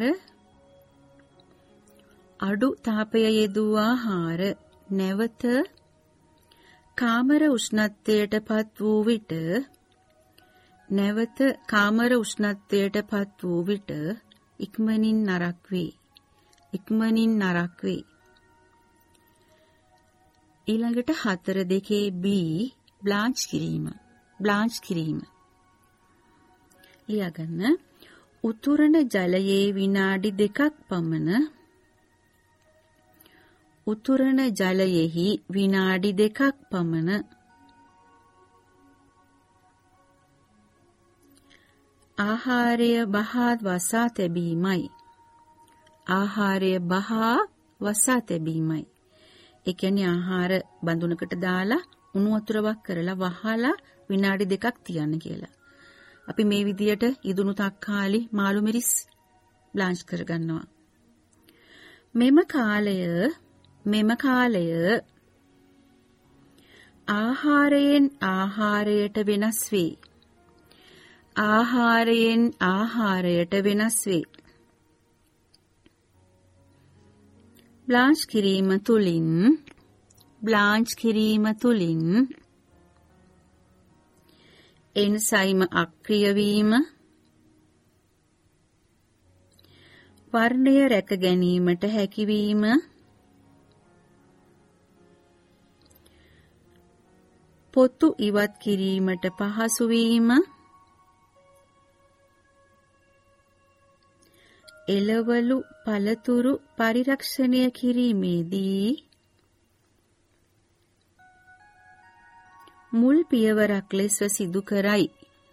අඩු තාපය යෙදූ ආහාර නැවත කාමර උෂ්ණත්වයට පත් වූ විට නැවත කාමර උෂ්ණත්වයට පත් වූ විට ඉක්මනින් නරක් වේ. ඉක්මනින් නරක් වේ. ඊළඟට හතර දෙකේ B බ්ලාන්ච් කිරීම. බ්ලාන්ච් කිරීම. ලියාගන්න. උතුරන ජලයේ විනාඩි දෙකක් පමණ උතුරන ජලයෙහි විනාඩි දෙකක් පමණ ආහාරය බහා වසා තැබීමයි. ආහාරය බහා වසා තැබීමයි. ඒ කියන්නේ ආහාර බඳුනකට දාලා උණු වතුර වක් කරලා වහලා විනාඩි දෙකක් තියන්න කියලා. අපි මේ විදියට ඉදුණු තක්කාලි මාළු මිරිස් බ්ලාන්ච් කරගන්නවා. මෙම කාලය මෙම කාලය ආහාරයෙන් ආහාරයට වෙනස් වේ. ආහාරයෙන් ආහාරයට වෙනස් වේ. බ්ලාන්ච් කිරීම තුලින් බ්ලාන්ච් කිරීම තුලින් එන්සයිම අක්‍රිය වීම වර්ණය රැක ගැනීමට හැකියවීම පොතු ඉවත් කිරීමට පහසු වීම එළවලු පළතුරු පරිරක්ෂණය කිරීමේදී මුල් පියවරක් ලෙස සිදු කරයි.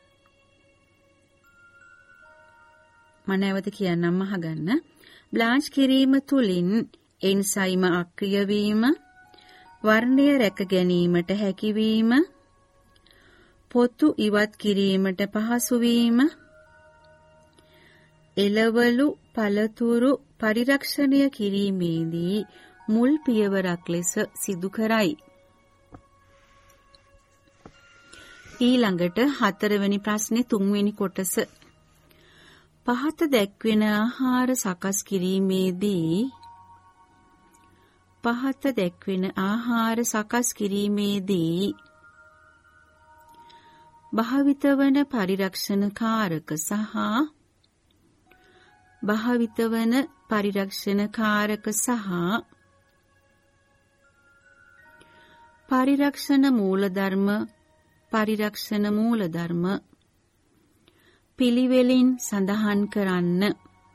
මම නැවත කියන්නම් අහගන්න. බ්ලාන්ච් කිරීම තුලින් එන්සයිම අක්‍රිය වීම, වර්ණය රැක ගැනීමට හැකියවීම, පොතු ඉවත් කිරීමට පහසු වීම, එළවලු පළතුරු පරිරක්ෂණය කිරීමේදී මුල් පියවරක් ලෙස සිදු කරයි. ඊළඟට හතරවෙනි ප්‍රශ්නේ තුන්වෙනි කොටස. පහත දැක්වෙන ආහාර සකස් කිරීමේදී පහත දැක්වෙන ආහාර සකස් කිරීමේදී භාවිත වන පරිරක්ෂණ කාරක සහ භාවිත වන පරිරක්ෂණ කාරක සහ පරිරක්ෂණ මූලධර්ම පරිරක්ෂණ මූලධර්ම පිළිවෙලින් සඳහන් කරන්න.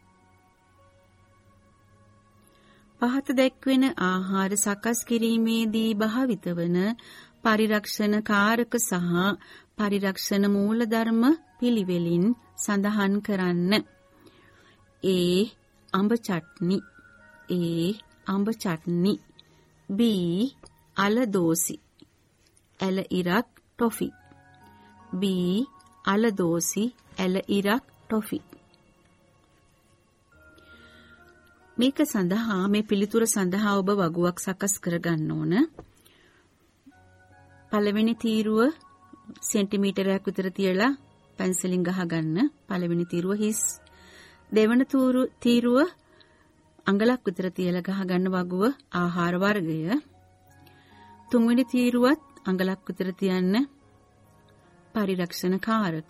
පහත දැක්වෙන ආහාර සකස් කිරීමේදී භාවිත වන පරිරක්ෂණ කාරක සහ පරිරක්ෂණ මූලධර්ම පිළිවෙලින් සඳහන් කරන්න. A. අඹ චට්නි. A. අඹ චට්නි. B. අල දෝසි. ඇල ඉරක් ටොෆි. B. අල දෝසි ඇල ඉරක් ටොෆි. මේක සඳහා මේ පිළිතුර සඳහා ඔබ වගුවක් සකස් කරගන්න ඕන. පළවෙනි තීරුව සෙන්ටිමීටරයක් විතර තියලා පැන්සලින් ගහගන්න. පළවෙනි තීරුව හිස්. දෙවන තීරුව අඟලක් විතර තියලා ගහගන්න වගුව ආහාර වර්ගය. තුන්වෙනි තීරුවත් අඟලක් විතර තියන්න පරිරක්ෂණ කාරක.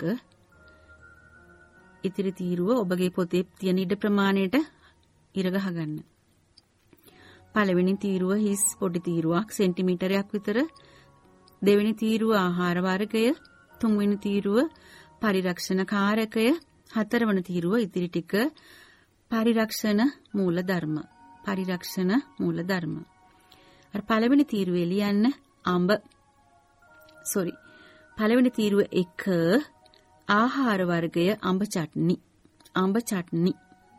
ඉතිරි තීරුව ඔබගේ පොතේ තියෙන ඉඩ ප්‍රමාණයට ඉර ගහගන්න. පළවෙනි තීරුව හිස් පොඩි තීරුවක් සෙන්ටිමීටරයක් විතර. දෙවෙනි තීරුව ආහාර වර්ගය. තුන්වෙනි තීරුව පරිරක්ෂණ කාරකය. හතරවන තීරුව ඉතිරි ටික පරිරක්ෂණ මූල ධර්ම. පරිරක්ෂණ මූල ධර්ම. අර පළවෙනි තීරුවේ ලියන්න අඹ sorry පළවෙනි තීරුව එක ආහාර වර්ගය අඹ චට්නි. අඹ චට්නි.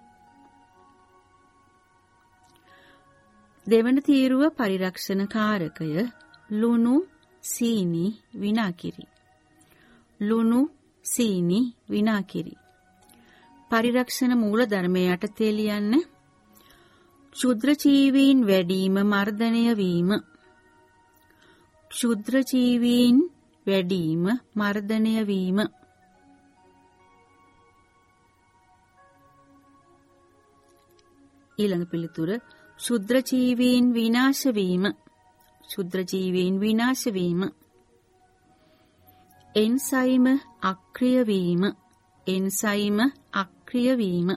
දෙවන තීරුව පරිරක්ෂණ කාරකය ලුණු සීනි විනාකිරි. ලුණු සීනි විනාකිරි. පරිරක්ෂණ මූල ධර්මයේ යටතේ ලියන්න ක්ෂුද්‍ර ජීවීන් වැඩිම මර්ධනය වීම. ක්ෂුද්‍ර ජීවීන් වැඩිම මර්ධනය වීම. ඊළඟ පිළිතුර ක්ෂුද්‍ර ජීවීන් විනාශ වීම. ක්ෂුද්‍ර ජීවීන් විනාශ වීම. එන්සයිම අක්‍රිය වීම. එන්සයිම අක්‍රිය වීම.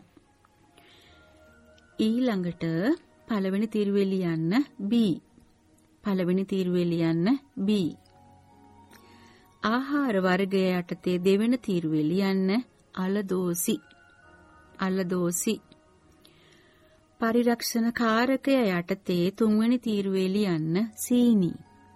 ඊළඟට පළවෙනි තීරුවේ ලියන්න B. පළවෙනි තීරුවේ ලියන්න B. ආහාර වර්ගය යටතේ දෙවෙනි තීරුවේ ලියන්න අල දෝසි. අල දෝසි. පරිරක්ෂණ කාරකය යටතේ තුන්වෙනි තීරුවේ ලියන්න සීනි.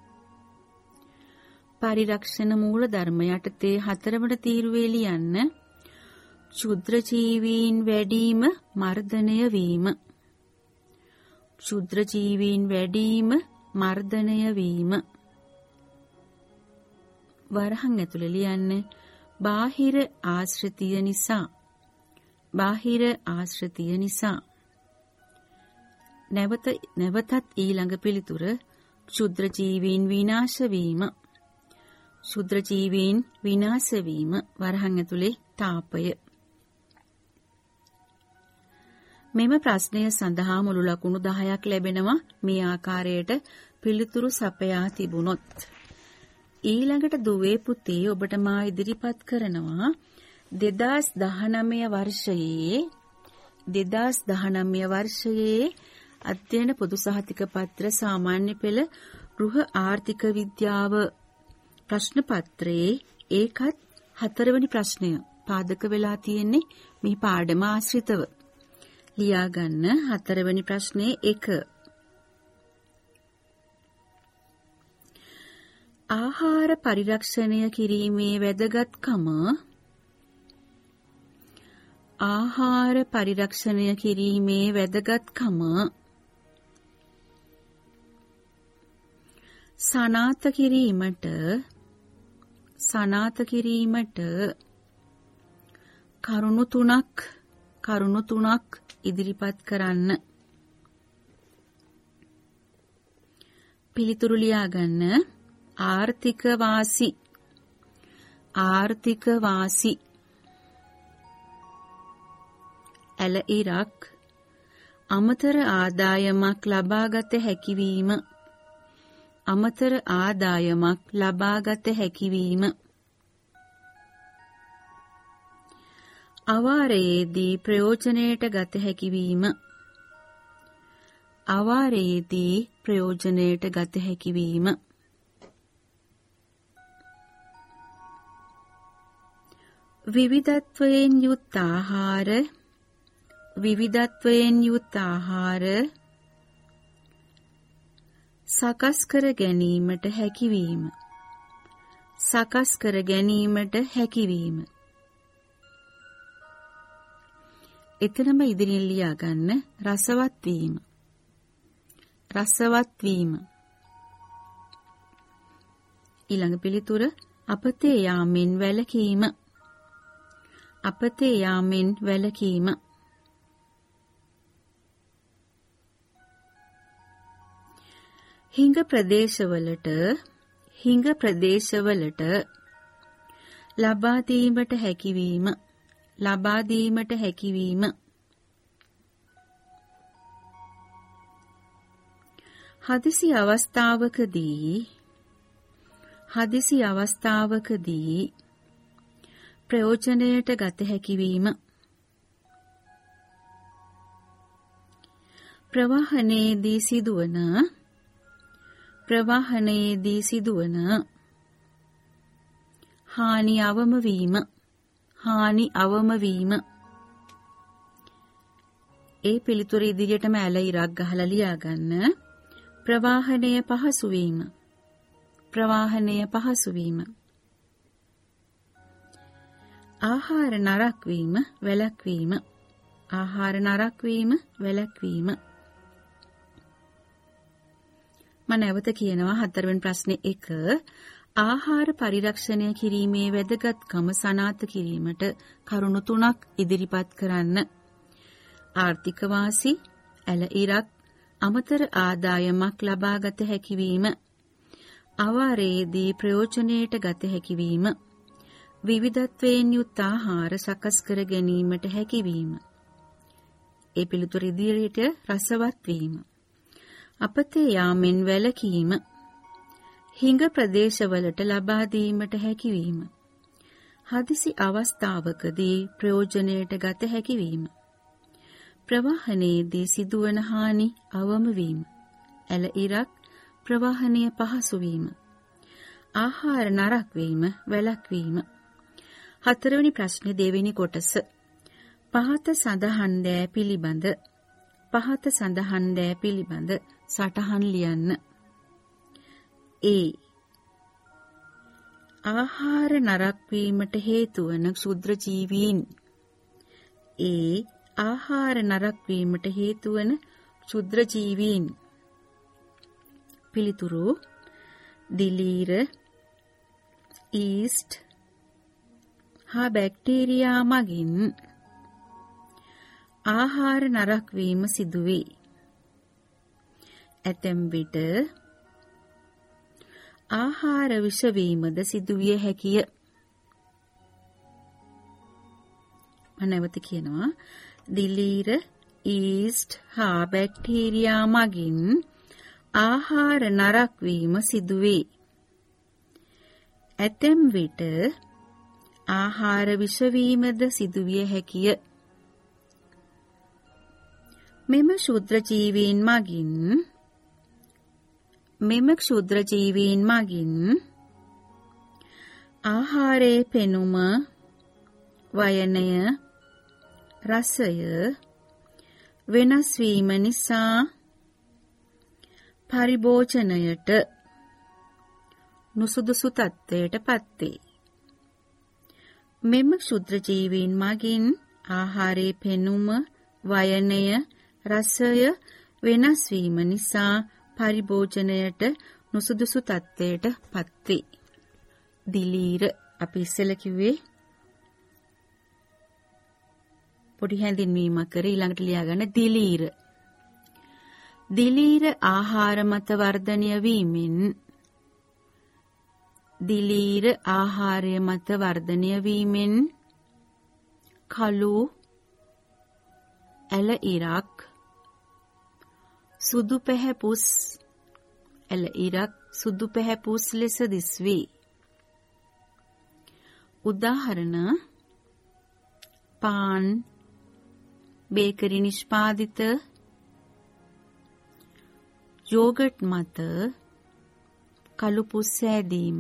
පරිරක්ෂණ මූල ධර්ම යටතේ හතරවන තීරුවේ ලියන්න ක්ෂුද්‍ර ජීවීන් වැඩිම මර්ධනය වීම. ක්ෂුද්‍ර ජීවීන් වැඩිම මර්ධනය වීම. වරහන් ඇතුළේ ලියන්න බාහිර ආශ්‍රිතය නිසා. බාහිර ආශ්‍රිතය නිසා. නැවත නැවතත් ඊළඟ පිළිතුර ක්ෂුද්‍ර ජීවීන් විනාශ වීම. ක්ෂුද්‍ර ජීවීන් විනාශ වීම. වරහන් ඇතුලේ තාපය. මෙම ප්‍රශ්නය සඳහා මුළු ලකුණු දහයක් ලැබෙනවා මේ ආකාරයට පිළිතුරු සපයා තිබුණොත්. ඊළඟට දුවේ පුතේ ඔබට මා ඉදිරිපත් කරනවා දෙදාස් දහනවය වර්ෂයේ දෙදාස් දහනවය වර්ෂයේ අධ්‍යයන පොදු සහතික පත්‍ර සාමාන්‍ය පෙළ ගෘහ ආර්ථික විද්‍යාව ප්‍රශ්න පත්‍රයේ ඒකත් හතරවෙනි ප්‍රශ්නය පාදක වෙලා තියෙන්නේ මේ පාඩම ආශ්‍රිතව. ලියා ගන්න හතරවෙනි ප්‍රශ්නේ එක. ආහාර පරිරක්ෂණය කිරීමේ වැදගත්කම ආහාර පරිරක්ෂණය කිරීමේ වැදගත්කම සනාථ කිරීමට සනාථ කිරීමට කරුණු තුනක් කරුණු තුනක් ඉදිරිපත් කරන්න. පිළිතුරු ලියා ගන්න. ආර්ථික වාසි ආර්ථික වාසි ඇල ඉරක් අමතර ආදායමක් ලබාගත හැකිවීම අමතර ආදායමක් ලබාගත හැකිවීම අවාරයේදී ප්‍රයෝජනයට ගත හැකිවීම අවාරයේදී ප්‍රයෝජනයට ගත හැකිවීම විවිධත්වයෙන් යුත් ආහාර විවිධත්වයෙන් යුත් ආහාර සකස් කර ගැනීමට හැකිවීම සකස් කර ගැනීමට හැකිවීම එතනම ඉදිරියෙන් ලියා ගන්න රසවත් වීම රසවත් වීම ඊළඟ පිළිතුර අපතේ යාමෙන් වැළකීම අපතේ යාමෙන් වැළකීම හිඟ ප්‍රදේශවලට හිඟ ප්‍රදේශවලට ලබා දීමට හැකිවීම ලබා දීමට හැකිවීම හදිසි අවස්ථාවකදී හදිසි අවස්ථාවකදී ප්‍රයෝජනයට ගත හැකිවීම ප්‍රවාහනයේදී සිදුවන ප්‍රවාහනයේදී සිදුවන හානි අවම වීම හානි අවම වීම ඒ පිළිතුර ඉදිරියටම ඇල ඉරක් ගහලා ලියා ගන්න. ප්‍රවාහනය පහසු වීම ප්‍රවාහනය පහසු වීම ආහාර නරක් වීම වැළැක්වීම ආහාර නරක් වීම වැළැක්වීම මම නැවත කියනවා හතරවෙනි ප්‍රශ්නේ එක ආහාර පරිරක්ෂණය කිරීමේ වැදගත්කම සනාථ කිරීමට කරුණු තුනක් ඉදිරිපත් කරන්න. ආර්ථික වාසි ඇල ඉරක් අමතර ආදායමක් ලබාගත හැකිවීම අවාරයේදී ප්‍රයෝජනයට ගත හැකිවීම විවිධත්වයෙන් යුත් ආහාර සකස් කර ගැනීමට හැකිවීම ඒ පිළිතුර ඉදිරියට රසවත් වීම අපතේ යාමෙන් වැළකීම හිඟ ප්‍රදේශවලට ලබා දීමට හැකිවීම හදිසි අවස්ථාවකදී ප්‍රයෝජනයට ගත හැකිවීම ප්‍රවාහනයේදී සිදුවන හානි අවම වීම ඇල ඉරක් ප්‍රවාහනය පහසු වීම ආහාර නරක් වීම වැළැක්වීම හතරවෙනි ප්‍රශ්නේ දෙවෙනි කොටස පහත සඳහන් දෑ පිළිබඳ පහත සඳහන් දෑ පිළිබඳ සටහන් ලියන්න. ඒ ආහාර නරක් වීමට හේතු වන ක්ෂුද්‍ර ජීවීන් ඒ ආහාර නරක් වීමට හේතු වන ක්ෂුද්‍ර ජීවීන් පිළිතුරු දිලීර ඊස්ට් හා බැක්ටීරියා මගින් ආහාර නරක් වීම සිදුවේ. ඇතැම් විට ආහාර විෂ වීමද සිදුවිය හැකිය. මම නැවත කියනවා දිලීර ඊස්ට් හා බැක්ටීරියා මගින් ආහාර නරක් වීම සිදුවේ. ඇතැම් විට ආහාර විෂ වීමද සිදුවිය හැකිය. මෙම ක්ෂුද්‍ර ජීවීන් මගින් මෙම ක්ෂුද්‍ර ජීවීන් මගින් ආහාරයේ පෙනුම වයනය රසය වෙනස් වීම නිසා පරිභෝජනයට නුසුදුසු තත්ත්වයට පත්වේ. මෙම ක්ෂුද්‍ර ජීවීන් මගින් ආහාරයේ පෙනුම, වයනය, රසය වෙනස් වීම නිසා පරිභෝජනයට නුසුදුසු තත්ත්වයට පත්වේ. දිලීර අපි ඉස්සෙල්ලා කිව්වේ පොඩි හැඳින්වීමක් කර ඊළඟට ලියාගන්න දිලීර. දිලීර ආහාර මත වර්ධනය වීමෙන් දිලීර ආහාරය මත වර්ධනය වීමෙන් කළු ඇල ඉරක් සුදු පැහැපුස් ඇල ඉරක් සුදු පැහැපුස් ලෙස දිස්වේ. උදාහරණ පාන්, බේකරි නිෂ්පාදිත, යෝගට් මත කළු පුස් සෑදීම,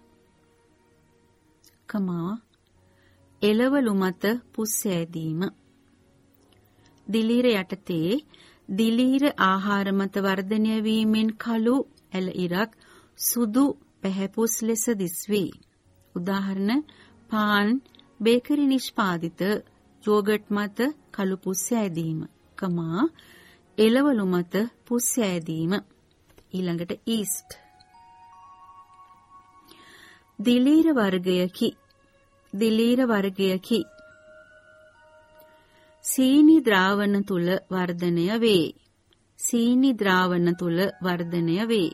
කමා එළවලු මත පුස් සෑදීම. දිලීර යටතේ දිලීර ආහාර මත වර්ධනය වීමෙන් කළු ඇල ඉරක් සුදු පැහැපුස් ලෙස දිස්වේ. උදාහරණ පාන්, බේකරි නිෂ්පාදිත, යෝගට් මත කළු පුස් සෑදීම, කමා එළවලු මත පුස් සෑදීම. ඊළඟට ඊස්ට්. දිලීර වර්ගයකි. දිලීර වර්ගයකි. සීනි ද්‍රාවණ තුල වර්ධනය වේ. සීනි ද්‍රාවණ තුල වර්ධනය වේ.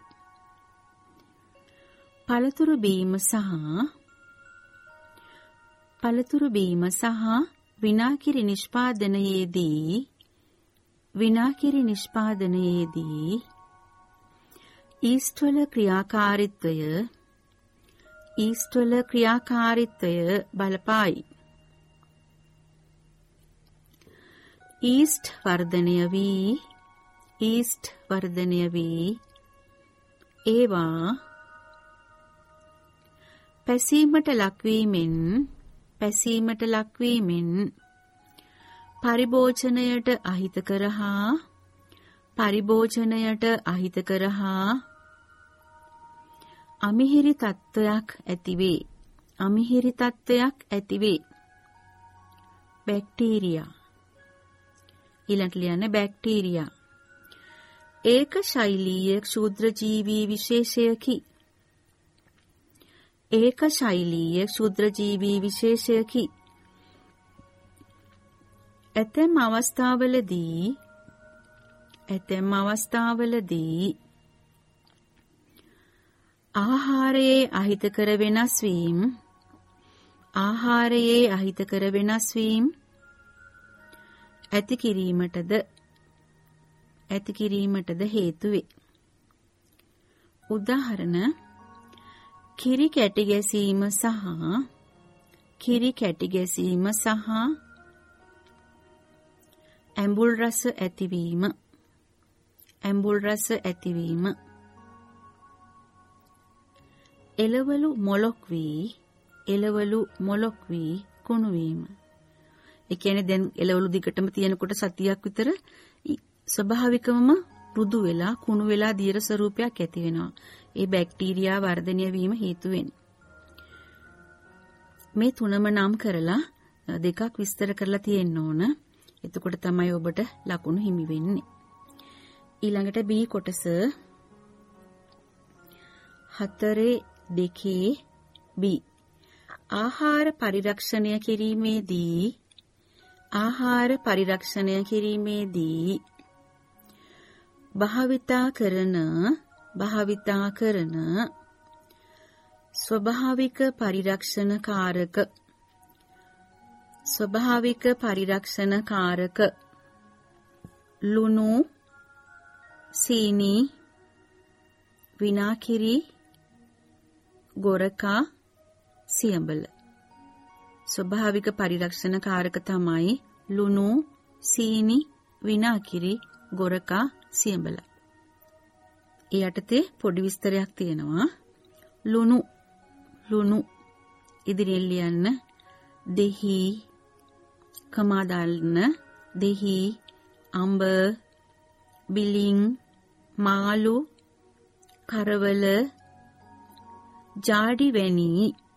පළතුරු බීම සහ පළතුරු බීම සහ විනාකිරි නිෂ්පාදනයේදී විනාකිරි නිෂ්පාදනයේදී ඊස්ට් වල ක්‍රියාකාරීත්වය ඊස්ට් වල ක්‍රියාකාරීත්වය බලපායි. ඊස්ට් වර්ධනය වී ඊස්ට් වර්ධනය වී ඒවා පැසීමට ලක්වීමෙන් පැසීමට ලක්වීමෙන් පරිභෝජනයට අහිතකර හා පරිභෝජනයට අහිතකර හා අමිහිරි තත්ත්වයක් ඇතිවේ. අමිහිරි තත්ත්වයක් ඇතිවේ. බැක්ටීරියා. ඊළඟට ලියන්න බැක්ටීරියා. ඒක ශෛලීය ක්ෂුද්‍ර ජීවී විශේෂයකි. ඒක ශෛලීය ක්ෂුද්‍ර ජීවී විශේෂයකි. ඇතැම් අවස්ථාවලදී ඇතැම් අවස්ථාවලදී ආහාරයේ අහිතකර වෙනස් වීම ආහාරයේ අහිතකර වෙනස් වීම ඇති කිරීමටද ඇති කිරීමටද හේතු වේ. උදාහරණ කිරි කැටි ගැසීම සහ කිරි කැටි ගැසීම සහ ඇඹුල් රස ඇතිවීම ඇඹුල් රස ඇතිවීම. එළවලු මොලොක් වී එළවලු මොලොක් වී කුණු වීම. ඒ කියන්නේ දැන් එළවලු දිගටම තියෙනකොට සතියක් විතර ස්වභාවිකවම මෘදු වෙලා කුණු වෙලා දියර ස්වරූපයක් ඇති වෙනවා. ඒ බැක්ටීරියා වර්ධනය වීම හේතුවෙන්. මේ තුනම නම් කරලා දෙකක් විස්තර කරලා තියෙන්න ඕන. එතකොට තමයි ඔබට ලකුණු හිමි වෙන්නේ. ඊළඟට B කොටස හතරේ දෙකේ B. ආහාර පරිරක්ෂණය කිරීමේදී ආහාර පරිරක්ෂණය කිරීමේදී භාවිතා කරන භාවිතා කරන ස්වභාවික පරිරක්ෂණ කාරක ස්වභාවික පරිරක්ෂණ කාරක ලුණු, සීනි, විනාකිරි, ගොරකා, සියඹල. ස්වභාවික පරිරක්ෂණ කාරක තමයි ලුණු, සීනි, විනාකිරි, ගොරකා, සියඹල. ඒ යටතේ පොඩි විස්තරයක් තියෙනවා. ලුණු ලුණු ඉදිරියෙන් ලියන්න දෙහි, කමා දාන්න දෙහි, අඹ, බිලිං, මාළු, කරවල, ජාඩි වැනි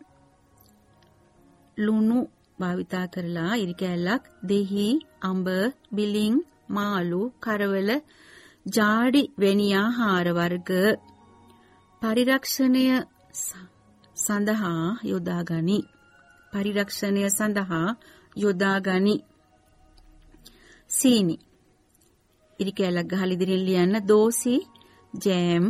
ලුණු භාවිතා කරලා ඉරි කෑල්ලක් දෙහි අඹ බිලිං මාළු කරවල ජාඩි වැනි ආහාර වර්ග පරිරක්ෂණය සඳහා යොදා ගනි. පරිරක්ෂණය සඳහා යොදා ගනි. සීනි ඉරි කෑල්ලක් ගහලා ඉදිරියෙන් ලියන්න. දෝසි ජෑම්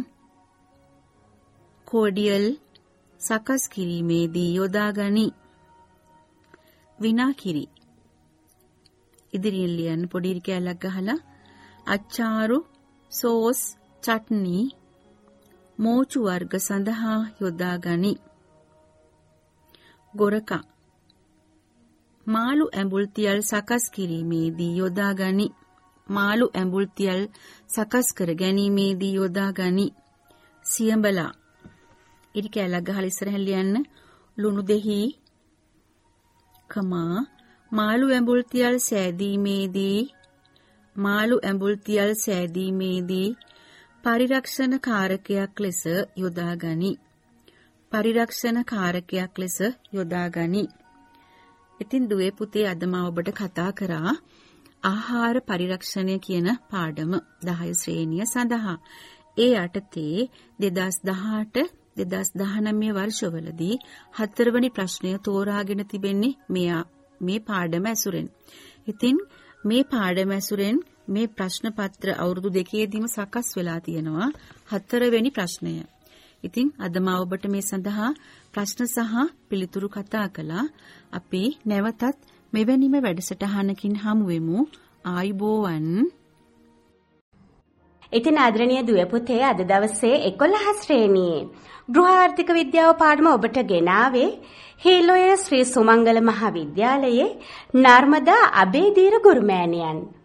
කෝඩියල් සකස් කිරීමේදී යොදා ගනි. විනාකිරි ඉදිරියෙන් ලියන්න පොඩි ඉරි කෑල්ලක් ගහලා. අච්චාරු සෝස් චට්නි මෝචු වර්ග සඳහා යොදා ගනි. ගොරකා මාළු ඇඹුල් තියල් සකස් කිරීමේදී යොදා ගනි. මාළු ඇඹුල් තියල් සකස් කර ගැනීමේදී යොදා ගනි. සියඹලා ඉරි කෑල්ලක් ගහලා ඉස්සරහින් ලියන්න. ලුණු දෙහි කමා මාළු ඇඹුල් තියල් සෑදීමේදී මාළු ඇඹුල් තියල් සෑදීමේදී පරිරක්ෂණ කාරකයක් ලෙස යොදා ගනි. පරිරක්ෂණ කාරකයක් ලෙස යොදා ගනි. ඉතින් දුවේ පුතේ අද මම ඔබට කතා කරා ආහාර පරිරක්ෂණය කියන පාඩම දහය ශ්‍රේණිය සඳහා. ඒ යටතේ දෙදාස් දහඅට දෙදාස් දහනවය වර්ෂවලදී හතරවැනි ප්‍රශ්නය තෝරාගෙන තිබෙන්නේ මෙයා මේ පාඩම ඇසුරෙන්. ඉතින් මේ පාඩම ඇසුරෙන් මේ ප්‍රශ්න පත්‍ර අවුරුදු දෙකේදීම සකස් වෙලා තියෙනවා හතරවෙනි ප්‍රශ්නය. ඉතින් අද මම ඔබට මේ සඳහා ප්‍රශ්න සහ පිළිතුරු කතා කළා. අපි නැවතත් මෙවැනිම වැඩසටහනකින් හමු වෙමු. ආයුබෝවන්. ඉතින් ආදරණීය දුවේ පුතේ අද දවසේ එකොළහ ශ්‍රේණියේ ගෘහාර්ථික විද්‍යාව පාඩම ඔබට ගෙනාවේ හේලොය ශ්‍රී සුමංගල මහා විද්‍යාලයේ නර්මදා අබේදීර ගුරුමෑණියන්.